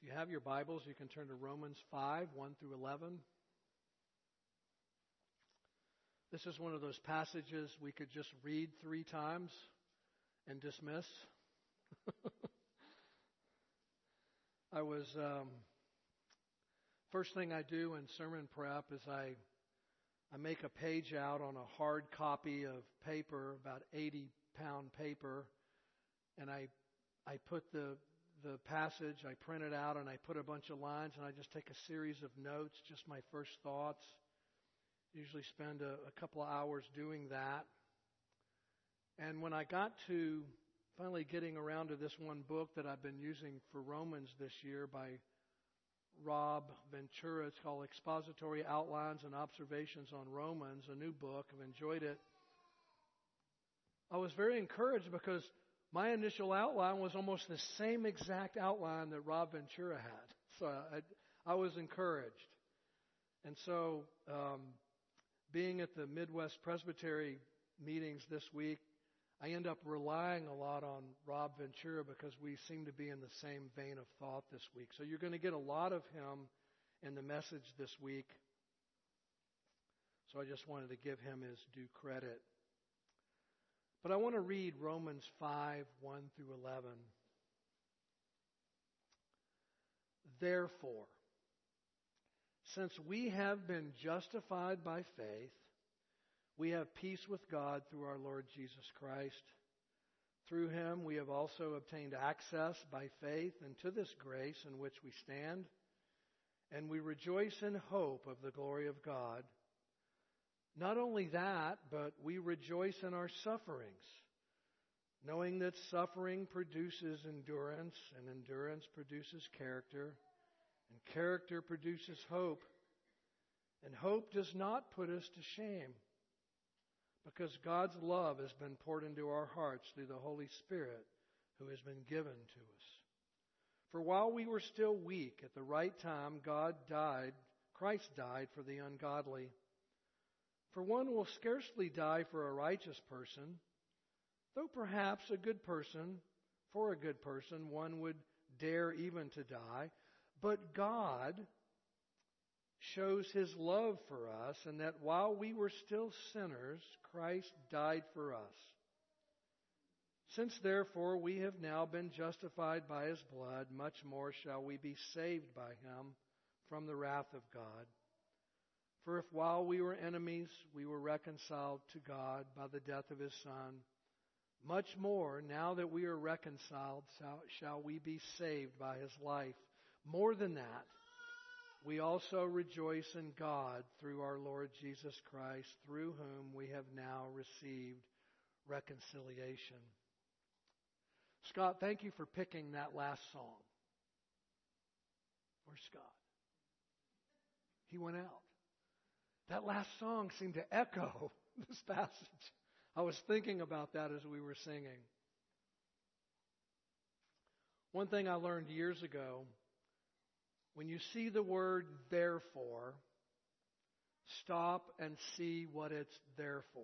If you have your Bibles, you can turn to Romans 5, 1 through 11. This is one of those passages we could just read 3 times and dismiss. First thing I do in sermon prep is I make a page out on a hard copy of paper, about 80-pound paper, and I put the passage, I print it out, and I put a bunch of lines, and I just take a series of notes, just my first thoughts. Usually spend a couple of hours doing that. And when I got to finally getting around to this one book that I've been using for Romans this year by Rob Ventura, it's called Expository Outlines and Observations on Romans, a new book. I've enjoyed it. I was very encouraged because my initial outline was almost the same exact outline that Rob Ventura had. So I was encouraged. And so being at the Midwest Presbytery meetings this week, I end up relying a lot on Rob Ventura because we seem to be in the same vein of thought this week. So you're going to get a lot of him in the message this week. So I just wanted to give him his due credit. But I want to read Romans 5, 1 through 11. Therefore, since we have been justified by faith, we have peace with God through our Lord Jesus Christ. Through him we have also obtained access by faith into this grace in which we stand, and we rejoice in hope of the glory of God. Not only that, but we rejoice in our sufferings, knowing that suffering produces endurance, and endurance produces character, and character produces hope. And hope does not put us to shame, because God's love has been poured into our hearts through the Holy Spirit who has been given to us. For while we were still weak, at the right time Christ died for the ungodly. For one will scarcely die for a righteous person, though perhaps for a good person, one would dare even to die. But God shows His love for us, and that while we were still sinners, Christ died for us. Since therefore we have now been justified by His blood, much more shall we be saved by Him from the wrath of God. For if while we were enemies, we were reconciled to God by the death of His Son, much more, now that we are reconciled, shall we be saved by His life. More than that, we also rejoice in God through our Lord Jesus Christ, through whom we have now received reconciliation. Scott, thank you for picking that last song. Where's Scott? He went out. That last song seemed to echo this passage. I was thinking about that as we were singing. One thing I learned years ago, when you see the word therefore, stop and see what it's there for.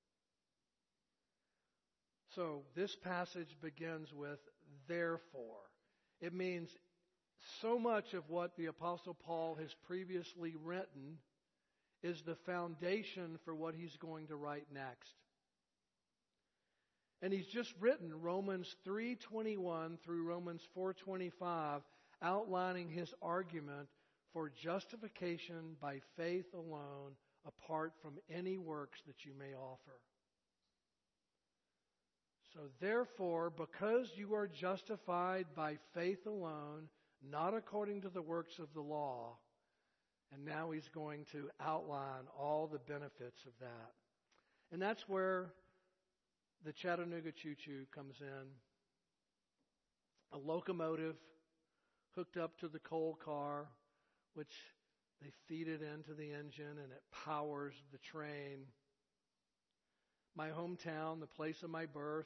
So this passage begins with therefore. It means so much of what the Apostle Paul has previously written is the foundation for what he's going to write next. And he's just written Romans 3:21 through Romans 4:25, outlining his argument for justification by faith alone, apart from any works that you may offer. So therefore, because you are justified by faith alone, not according to the works of the law, and now he's going to outline all the benefits of that. And that's where the Chattanooga Choo Choo comes in. A locomotive hooked up to the coal car, which they feed it into the engine and it powers the train. My hometown, the place of my birth.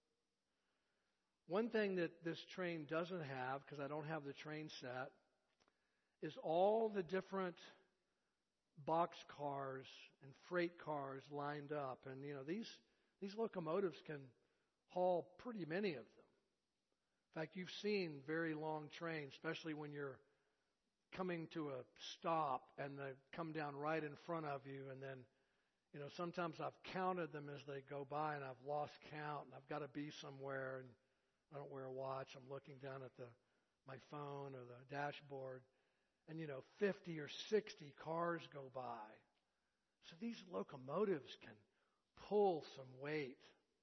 One thing that this train doesn't have, because I don't have the train set, is all the different box cars and freight cars lined up. And, these locomotives can haul pretty many of them. In fact, you've seen very long trains, especially when you're coming to a stop and they come down right in front of you, and then, sometimes I've counted them as they go by and I've lost count, and I've got to be somewhere, and I don't wear a watch. I'm looking down at my phone or the dashboard, and 50 or 60 cars go by. So these locomotives can pull some weight.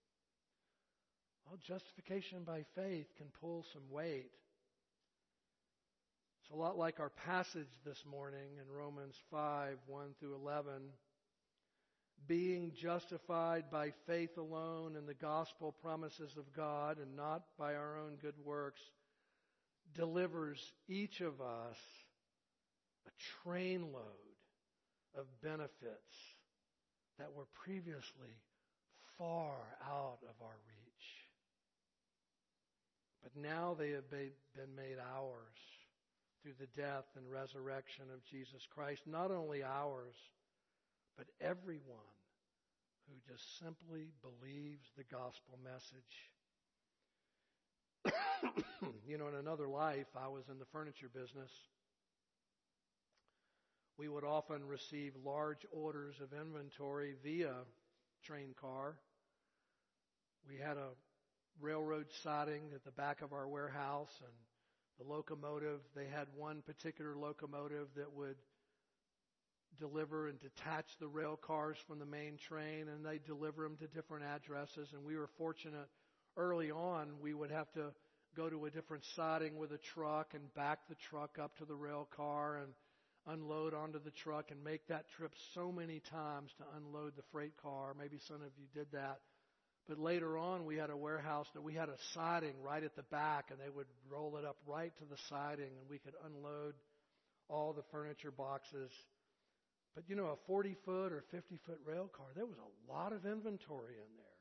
Well, justification by faith can pull some weight. It's a lot like our passage this morning in Romans 5, 1 through 11. Being justified by faith alone in the gospel promises of God and not by our own good works delivers each of us a trainload of benefits that were previously far out of our reach. But now they have been made ours through the death and resurrection of Jesus Christ. Not only ours, but everyone who just simply believes the gospel message. In another life, I was in the furniture business. We would often receive large orders of inventory via train car. We had a railroad siding at the back of our warehouse, and the locomotive, they had one particular locomotive that would deliver and detach the rail cars from the main train, and they deliver them to different addresses. And we were fortunate early on, we would have to go to a different siding with a truck and back the truck up to the rail car and unload onto the truck and make that trip so many times to unload the freight car. Maybe some of you did that. But later on, we had a warehouse that we had a siding right at the back, and they would roll it up right to the siding, and we could unload all the furniture boxes. But a 40-foot or 50-foot rail car, there was a lot of inventory in there.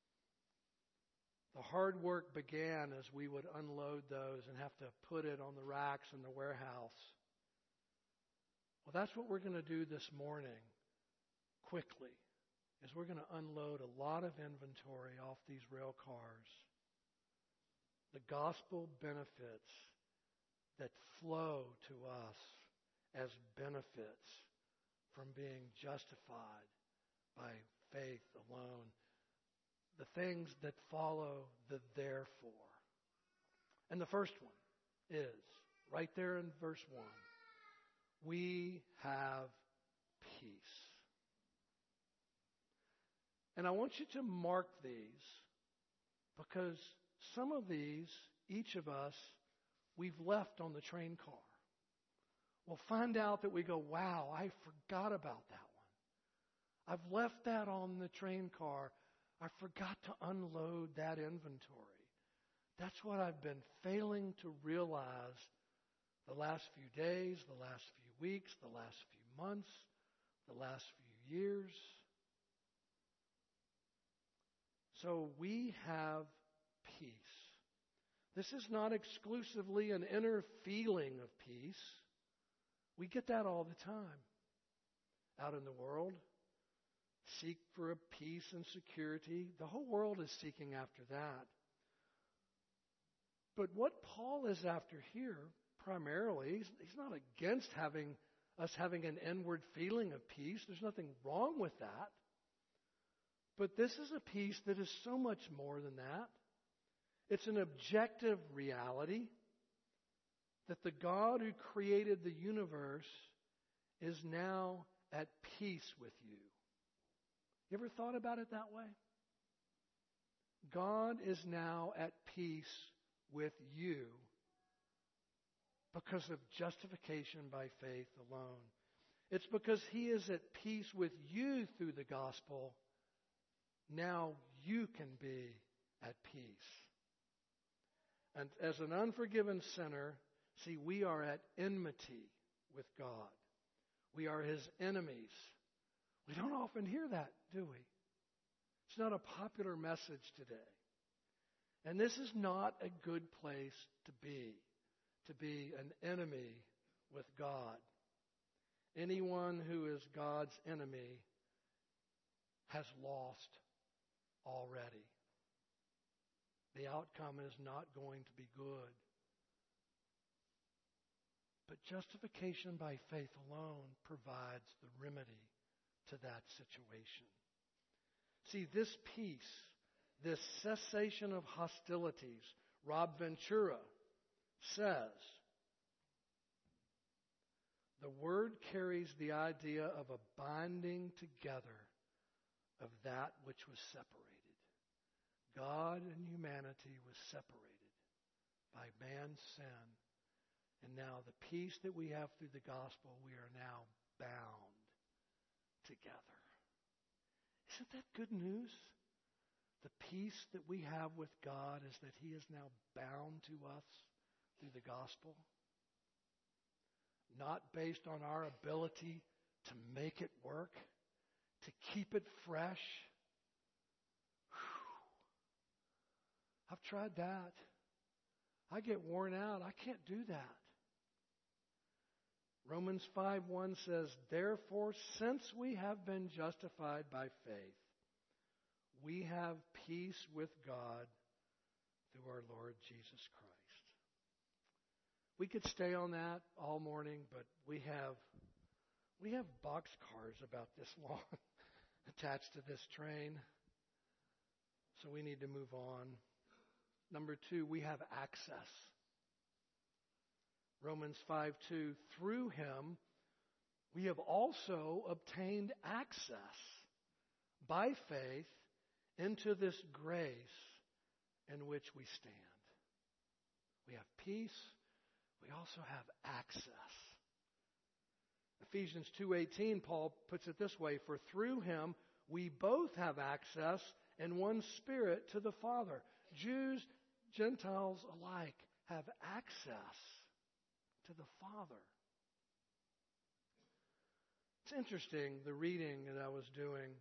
The hard work began as we would unload those and have to put it on the racks in the warehouse. Well, that's what we're going to do this morning, quickly, is we're going to unload a lot of inventory off these rail cars. The gospel benefits that flow to us as benefits from being justified by faith alone. The things that follow the therefore. And the first one is, right there in verse 1, we have peace. And I want you to mark these, because some of these, each of us, we've left on the train car. We'll find out that we go, wow, I forgot about that one. I've left that on the train car. I forgot to unload that inventory. That's what I've been failing to realize the last few days, the last few weeks, the last few months, the last few years. So we have peace. This is not exclusively an inner feeling of peace. We get that all the time out in the world. Seek for a peace and security. The whole world is seeking after that. But what Paul is after here, primarily, he's not against us having an inward feeling of peace. There's nothing wrong with that. But this is a peace that is so much more than that. It's an objective reality that the God who created the universe is now at peace with you. You ever thought about it that way? God is now at peace with you because of justification by faith alone. It's because He is at peace with you through the gospel. Now you can be at peace. And as an unforgiven sinner, see, we are at enmity with God. We are His enemies. We don't often hear that, do we? It's not a popular message today. And this is not a good place to be an enemy with God. Anyone who is God's enemy has lost already. the outcome is not going to be good. But justification by faith alone provides the remedy to that situation. See, this peace, this cessation of hostilities, Rob Ventura says, the word carries the idea of a binding together of that which was separated. God and humanity was separated by man's sin. And now the peace that we have through the gospel, we are now bound together. Isn't that good news? The peace that we have with God is that He is now bound to us through the gospel. Not based on our ability to make it work, to keep it fresh. Whew. I've tried that. I get worn out. I can't do that. Romans 5:1 says, therefore, since we have been justified by faith, we have peace with God through our Lord Jesus Christ. We could stay on that all morning, but we have boxcars about this long attached to this train. So we need to move on. Number 2, we have access. Romans 5:2, through Him we have also obtained access by faith into this grace in which we stand. We have peace. We also have access. Ephesians 2:18, Paul puts it this way, for through Him we both have access in one Spirit to the Father. Jews, Gentiles alike have access to the Father. It's interesting, the reading that I was doing.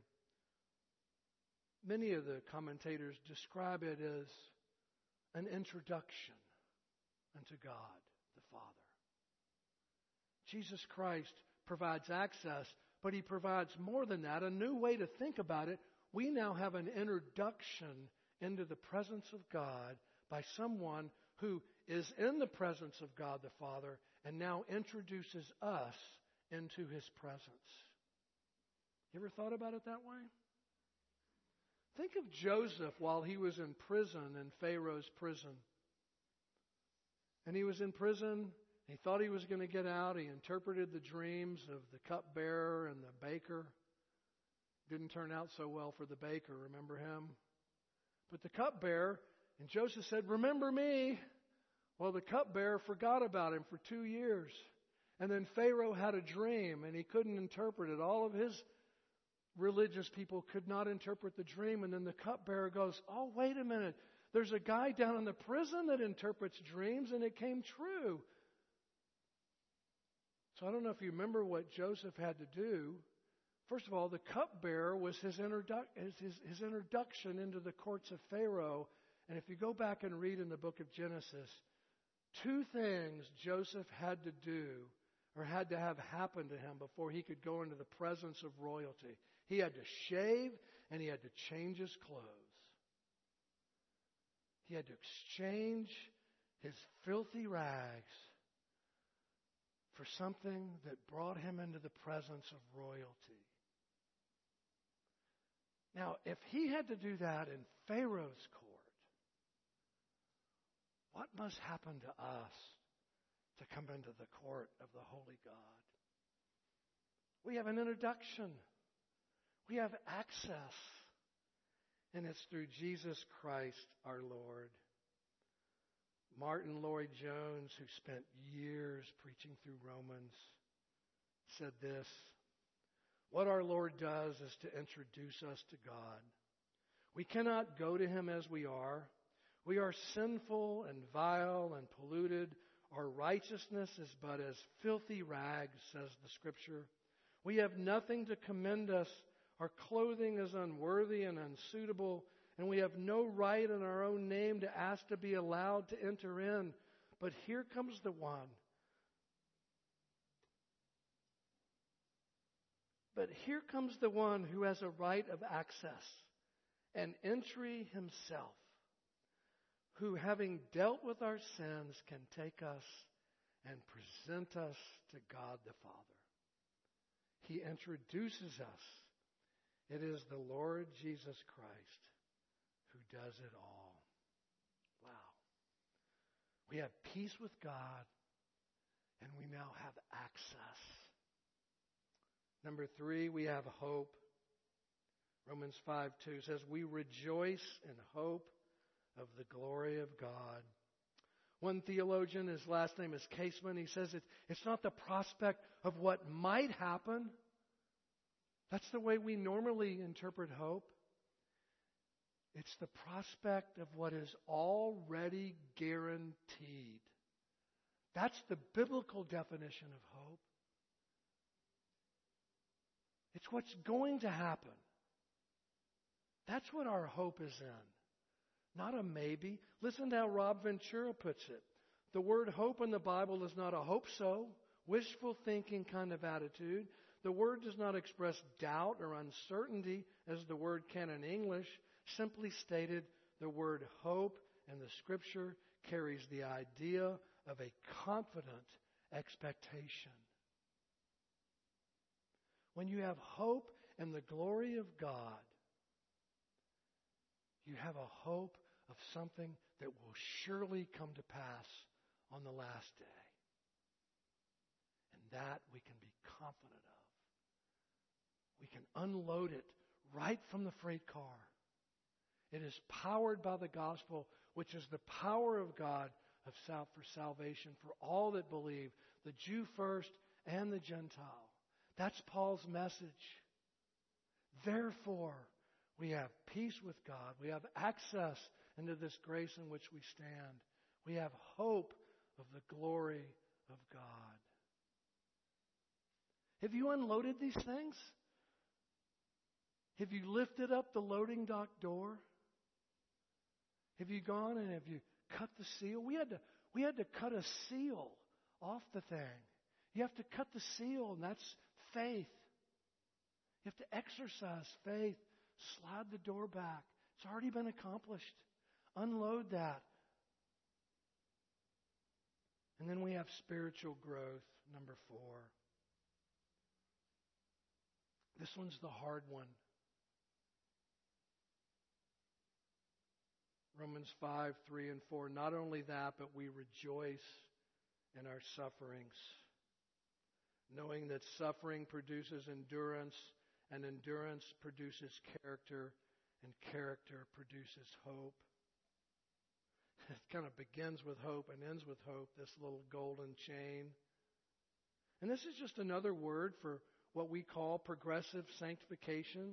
Many of the commentators describe it as an introduction unto God the Father. Jesus Christ provides access, but He provides more than that. A new way to think about it, we now have an introduction into the presence of God by someone who is in the presence of God the Father and now introduces us into His presence. You ever thought about it that way? Think of Joseph while he was in prison, in Pharaoh's prison. And he was in prison. He thought he was going to get out. He interpreted the dreams of the cupbearer and the baker. Didn't turn out so well for the baker, remember him? But the cupbearer, and Joseph said, remember me. Well, the cupbearer forgot about him for 2 years. And then Pharaoh had a dream, and he couldn't interpret it. All of his religious people could not interpret the dream. And then the cupbearer goes, oh, wait a minute. There's a guy down in the prison that interprets dreams, and it came true. So I don't know if you remember what Joseph had to do. First of all, the cupbearer was his introduction into the courts of Pharaoh. And if you go back and read in the book of Genesis, 2 things Joseph had to do or had to have happen to him before he could go into the presence of royalty. He had to shave and he had to change his clothes. He had to exchange his filthy rags for something that brought him into the presence of royalty. Now, if he had to do that in Pharaoh's court, what must happen to us to come into the court of the Holy God? We have an introduction. We have access. And it's through Jesus Christ our Lord. Martin Lloyd-Jones, who spent years preaching through Romans, said this: what our Lord does is to introduce us to God. We cannot go to Him as we are. We are sinful and vile and polluted. Our righteousness is but as filthy rags, says the Scripture. We have nothing to commend us. Our clothing is unworthy and unsuitable, and we have no right in our own name to ask to be allowed to enter in. But here comes the one. But here comes the one who has a right of access and entry himself. who, having dealt with our sins, can take us and present us to God the Father. He introduces us. It is the Lord Jesus Christ who does it all. Wow. We have peace with God, and we now have access. Number 3, we have hope. Romans 5:2 says, we rejoice in hope of the glory of God. One theologian, his last name is Caseman, he says it's not the prospect of what might happen. That's the way we normally interpret hope. It's the prospect of what is already guaranteed. That's the biblical definition of hope. It's what's going to happen. That's what our hope is in. Not a maybe. Listen to how Rob Ventura puts it. The word hope in the Bible is not a hope so, wishful thinking kind of attitude. The word does not express doubt or uncertainty as the word can in English. Simply stated, the word hope in the Scripture carries the idea of a confident expectation. When you have hope in the glory of God, you have a hope of something that will surely come to pass on the last day. And that we can be confident of. We can unload it right from the freight car. It is powered by the gospel, which is the power of God for salvation for all that believe, the Jew first and the Gentile. That's Paul's message. Therefore, we have peace with God. We have access into this grace in which we stand. We have hope of the glory of God. Have you unloaded these things? Have you lifted up the loading dock door? Have you gone and have you cut the seal? We had to cut a seal off the thing. You have to cut the seal, and that's faith. You have to exercise faith. Slide the door back. It's already been accomplished. Unload that. And then we have spiritual growth, number 4. This one's the hard one. Romans 5:3-4. Not only that, but we rejoice in our sufferings, knowing that suffering produces endurance, and endurance produces character, and character produces hope. It kind of begins with hope and ends with hope, this little golden chain. And this is just another word for what we call progressive sanctification.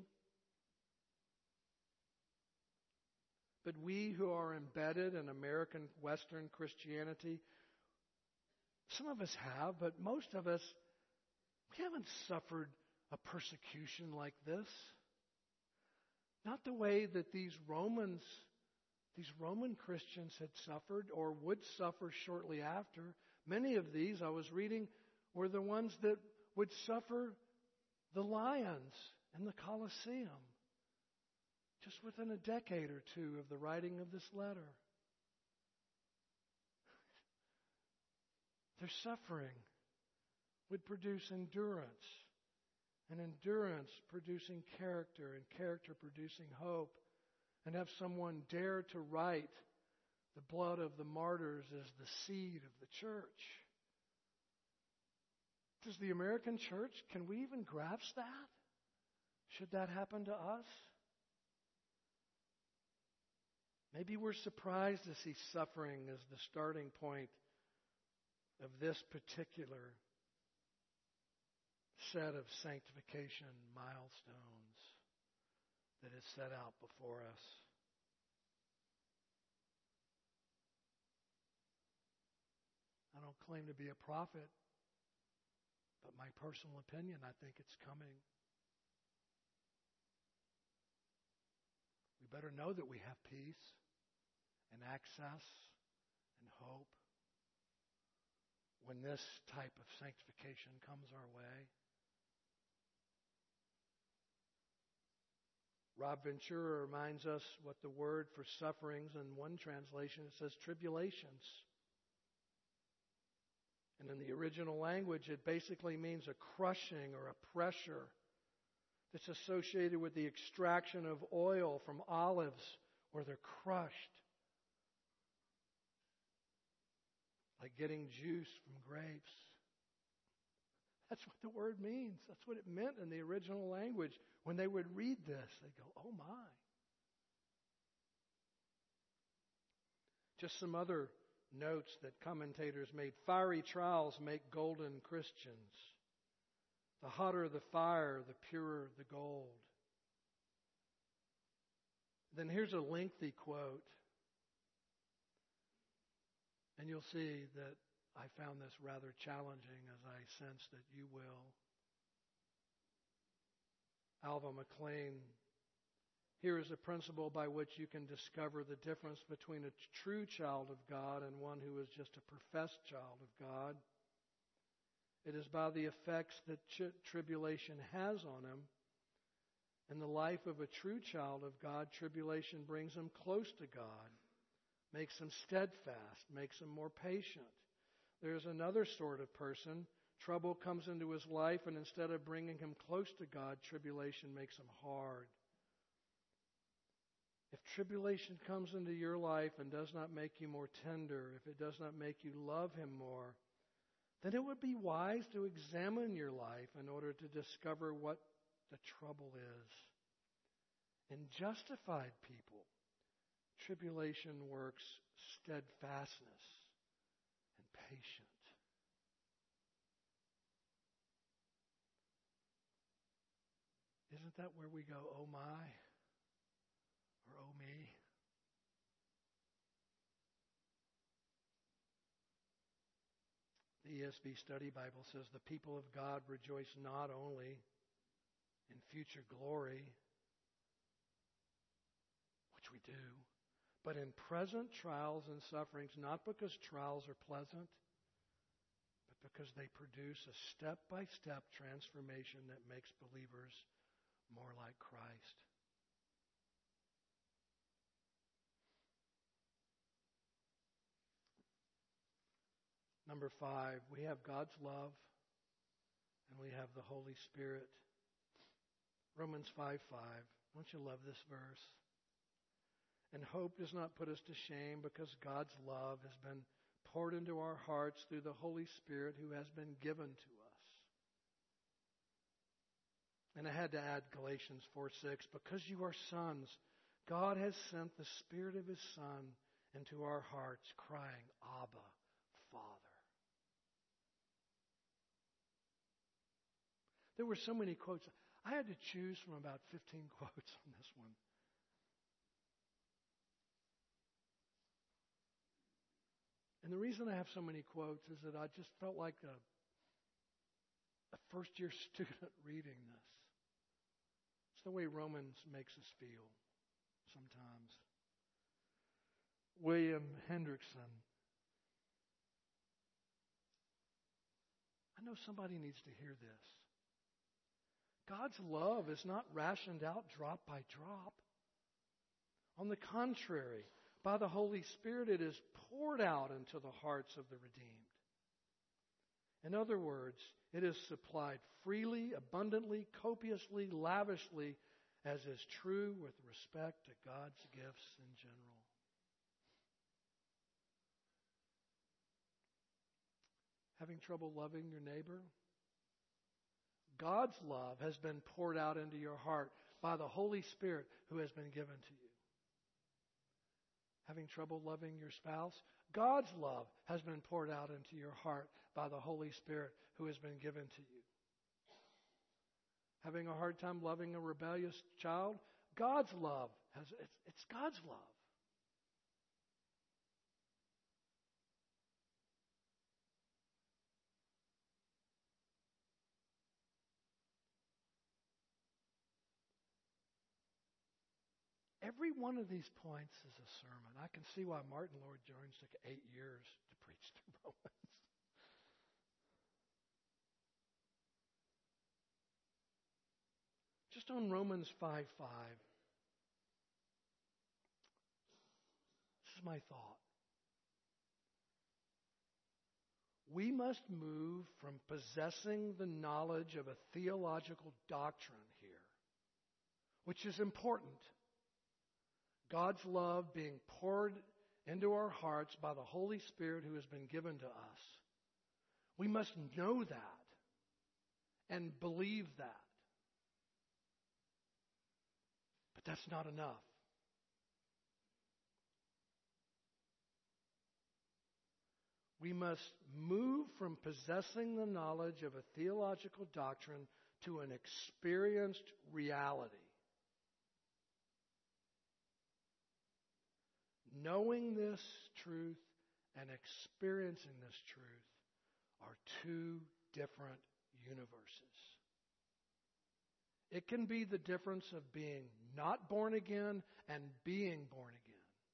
But we who are embedded in American Western Christianity, some of us have, but most of us, we haven't suffered a persecution like this. Not the way that these Roman Christians had suffered or would suffer shortly after. Many of these, I was reading, were the ones that would suffer the lions in the Colosseum just within a decade or two of the writing of this letter. Their suffering would produce endurance, and endurance producing character, and character producing hope, and have someone dare to write the blood of the martyrs as the seed of the church. Does the American church, can we even grasp that? Should that happen to us? Maybe we're surprised to see suffering as the starting point of this particular set of sanctification milestones that is set out before us. I don't claim to be a prophet, but my personal opinion, I think it's coming. We better know that we have peace and access and hope when this type of sanctification comes our way. Rob Ventura reminds us what the word for sufferings in one translation, it says tribulations. And in the original language, it basically means a crushing or a pressure that's associated with the extraction of oil from olives where they're crushed. Like getting juice from grapes. That's what the word means. That's what it meant in the original language. When they would read this, they'd go, oh my. Just some other notes that commentators made. Fiery trials make golden Christians. The hotter the fire, the purer the gold. Then here's a lengthy quote. And you'll see that I found this rather challenging, as I sense that you will. Alva McLean, here is a principle by which you can discover the difference between a true child of God and one who is just a professed child of God. It is by the effects that tribulation has on him. In the life of a true child of God, tribulation brings him close to God, makes him steadfast, makes him more patient. There's another sort of person. Trouble comes into his life, and instead of bringing him close to God, tribulation makes him hard. If tribulation comes into your life and does not make you more tender, if it does not make you love Him more, then it would be wise to examine your life in order to discover what the trouble is. In justified people, tribulation works steadfastness and patience. Isn't that where we go, oh my, or oh me? The ESV Study Bible says the people of God rejoice not only in future glory, which we do, but in present trials and sufferings, not because trials are pleasant, but because they produce a step-by-step transformation that makes believers more like Christ. Number 5, we have God's love and we have the Holy Spirit. Romans 5:5. Don't you love this verse? And hope does not put us to shame because God's love has been poured into our hearts through the Holy Spirit who has been given to us. And I had to add Galatians 4:6, because you are sons, God has sent the Spirit of His Son into our hearts, crying, Abba, Father. There were so many quotes. I had to choose from about 15 quotes on this one. And the reason I have so many quotes is that I just felt like a first-year student reading this. It's the way Romans makes us feel sometimes. William Hendrickson. I know somebody needs to hear this. God's love is not rationed out drop by drop. On the contrary, by the Holy Spirit, it is poured out into the hearts of the redeemed. In other words, it is supplied freely, abundantly, copiously, lavishly, as is true with respect to God's gifts in general. Having trouble loving your neighbor? God's love has been poured out into your heart by the Holy Spirit who has been given to you. Having trouble loving your spouse? God's love has been poured out into your heart by the Holy Spirit who has been given to you. Having a hard time loving a rebellious child? God's love it's God's love. Every one of these points is a sermon. I can see why Martin Lloyd-Jones took 8 years to preach through Romans. Just on Romans 5:5, is my thought. We must move from possessing the knowledge of a theological doctrine here, which is important. God's love being poured into our hearts by the Holy Spirit who has been given to us. We must know that and believe that. But that's not enough. We must move from possessing the knowledge of a theological doctrine to an experienced reality. Knowing this truth and experiencing this truth are two different universes. It can be the difference of being not born again and being born again.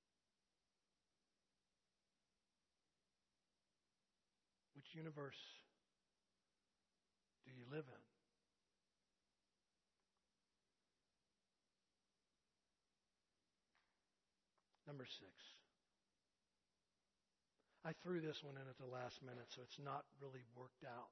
Which universe do you live in? Number 6. I threw this one in at the last minute, so it's not really worked out.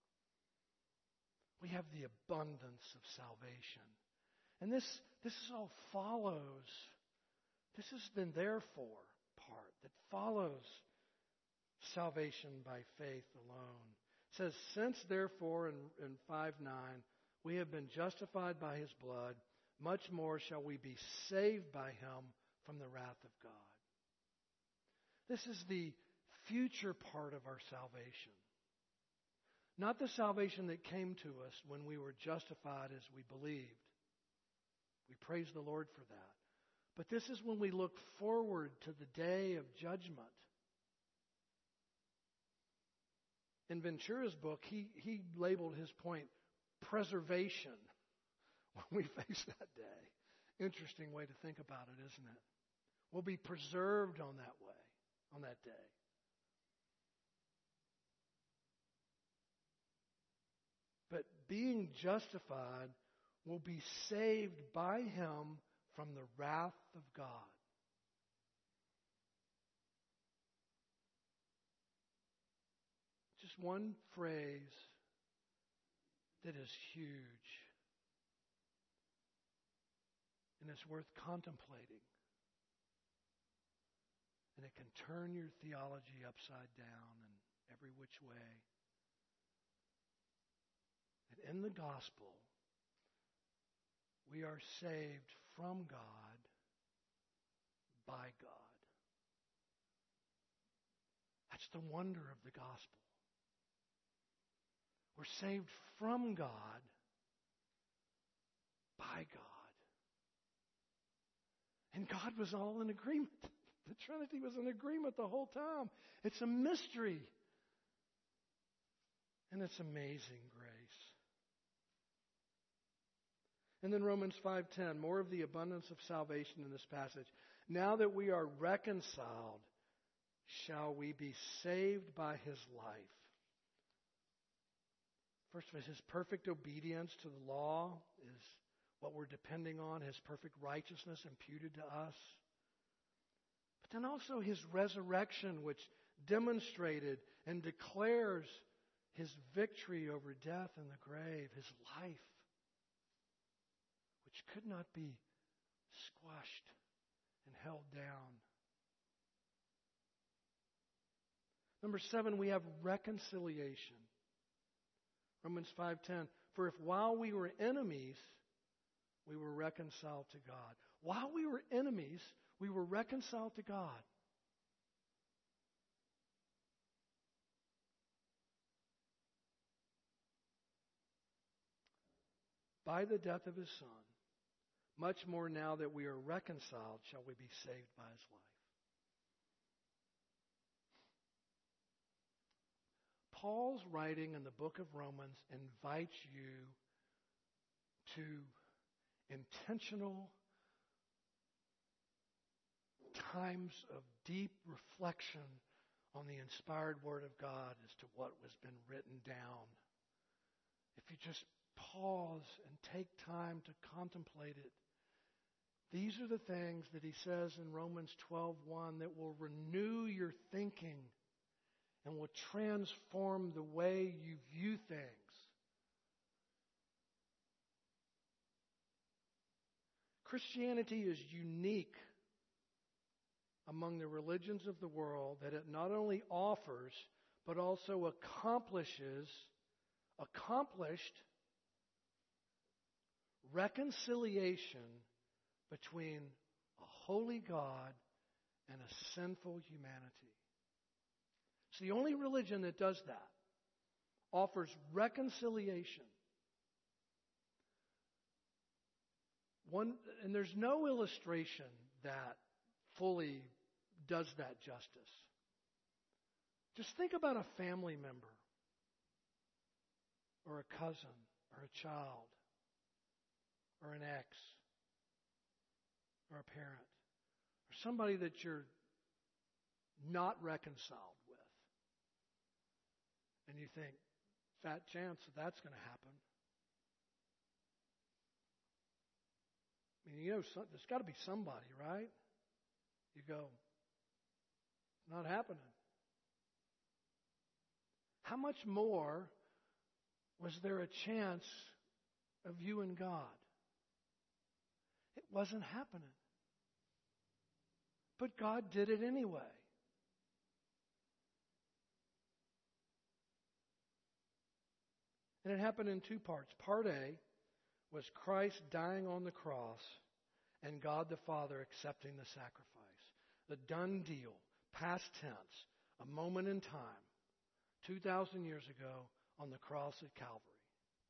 We have the abundance of salvation. And this all follows. This is the therefore part that follows salvation by faith alone. It says, since therefore in 5:9, we have been justified by his blood, much more shall we be saved by him from the wrath of God. This is the future part of our salvation. Not the salvation that came to us when we were justified as we believed. We praise the Lord for that. But this is when we look forward to the day of judgment. In Ventura's book, he labeled his point preservation when we face that day. Interesting way to think about it, isn't it? We'll be preserved on that way, on that day. But being justified will be saved by him from the wrath of God. Just one phrase that is huge. And it's worth contemplating. And it can turn your theology upside down and every which way. That in the gospel, we are saved from God by God. That's the wonder of the gospel. We're saved from God by God. And God was all in agreement. The Trinity was in agreement the whole time. It's a mystery. And it's amazing grace. And then Romans 5:10, more of the abundance of salvation in this passage. Now that we are reconciled, shall we be saved by his life. First of all, his perfect obedience to the law is what we're depending on, his perfect righteousness imputed to us. But then also his resurrection, which demonstrated and declares his victory over death and the grave, his life, which could not be squashed and held down. Number 7, we have reconciliation. Romans 5:10, for if while we were enemies, we were reconciled to God. While we were enemies, we were reconciled to God. By the death of his Son, much more now that we are reconciled, shall we be saved by his life. Paul's writing in the book of Romans invites you to intentional times of deep reflection on the inspired Word of God as to what has been written down. If you just pause and take time to contemplate it, These are the things that he says in Romans 12:1 that will renew your thinking and will transform the way you view things. Christianity is unique among the religions of the world that it not only offers, but also accomplished reconciliation between a holy God and a sinful humanity. It's the only religion that does that. Offers reconciliation. And there's no illustration that fully does that justice. Just think about a family member, or a cousin, or a child, or an ex, or a parent, or somebody that you're not reconciled with. And you think, fat chance that that's going to happen. I mean, there's got to be somebody, right? You go, not happening. How much more was there a chance of you and God? It wasn't happening. But God did it anyway. And it happened in two parts. Part A was Christ dying on the cross and God the Father accepting the sacrifice. The done deal, past tense, a moment in time, 2,000 years ago on the cross at Calvary.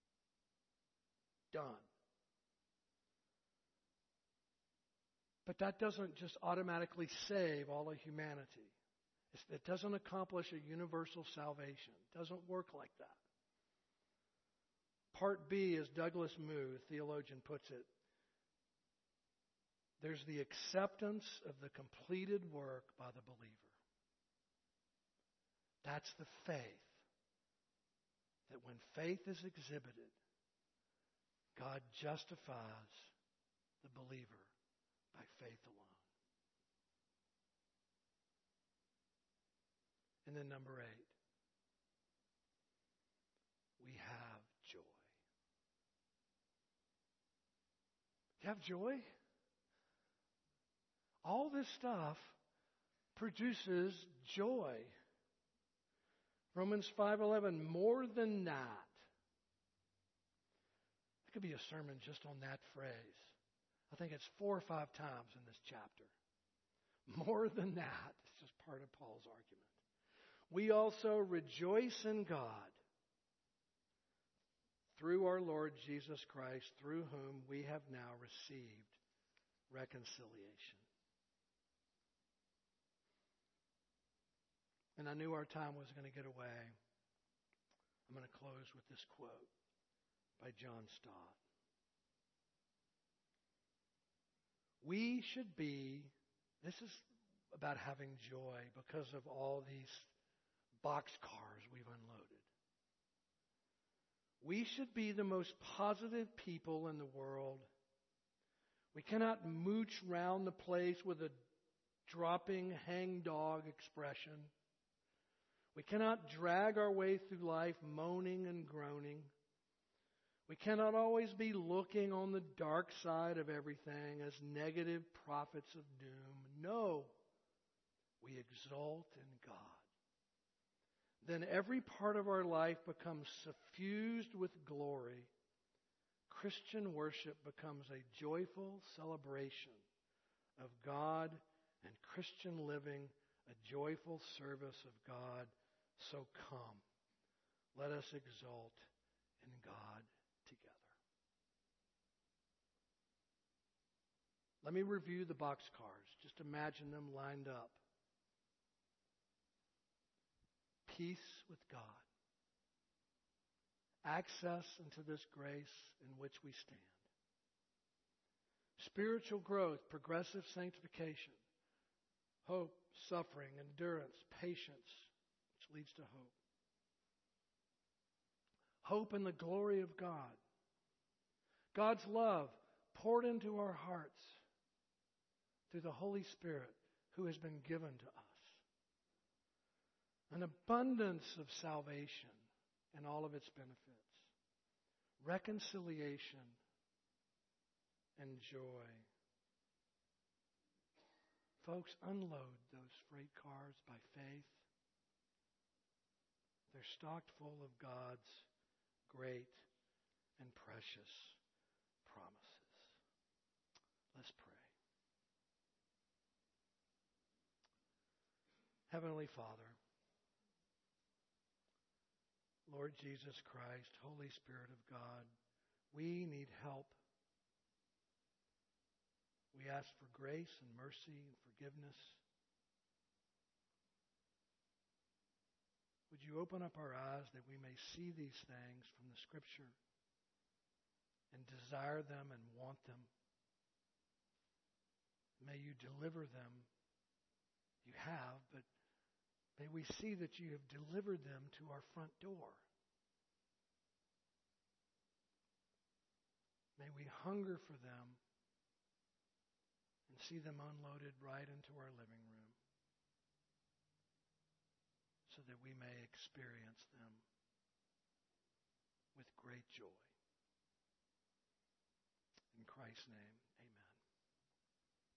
Done. But that doesn't just automatically save all of humanity. It doesn't accomplish a universal salvation. It doesn't work like that. Part B, as Douglas Moo, theologian, puts it, there's the acceptance of the completed work by the believer. That's the faith. That when faith is exhibited, God justifies the believer by faith alone. And then number 8, we have joy. You have joy? All this stuff produces joy. Romans 5:11, more than that. It could be a sermon just on that phrase. I think it's 4 or 5 times in this chapter. More than that. It's just part of Paul's argument. We also rejoice in God through our Lord Jesus Christ, through whom we have now received reconciliation. And I knew our time was going to get away. I'm going to close with this quote by John Stott. We should be, this is about having joy because of all these boxcars we've unloaded. We should be the most positive people in the world. We cannot mooch round the place with a dropping hangdog expression. We cannot drag our way through life moaning and groaning. We cannot always be looking on the dark side of everything as negative prophets of doom. No, we exult in God. Then every part of our life becomes suffused with glory. Christian worship becomes a joyful celebration of God, and Christian living a joyful service of God. So come, let us exult in God together. Let me review the boxcars. Just imagine them lined up. Peace with God. Access into this grace in which we stand. Spiritual growth, progressive sanctification. Hope, suffering, endurance, patience, which leads to hope. Hope in the glory of God. God's love poured into our hearts. through the Holy Spirit who has been given to us. An abundance of salvation and all of its benefits. Reconciliation and joy. Folks, unload those freight cars by faith. They're stocked full of God's great and precious promises. Let's pray. Heavenly Father, Lord Jesus Christ, Holy Spirit of God, we need help. We ask for grace and mercy and forgiveness. Would you open up our eyes that we may see these things from the Scripture and desire them and want them? May you deliver them. You have, but may we see that you have delivered them to our front door. May we hunger for them and see them unloaded right into our living room so that we may experience them with great joy. In Christ's name.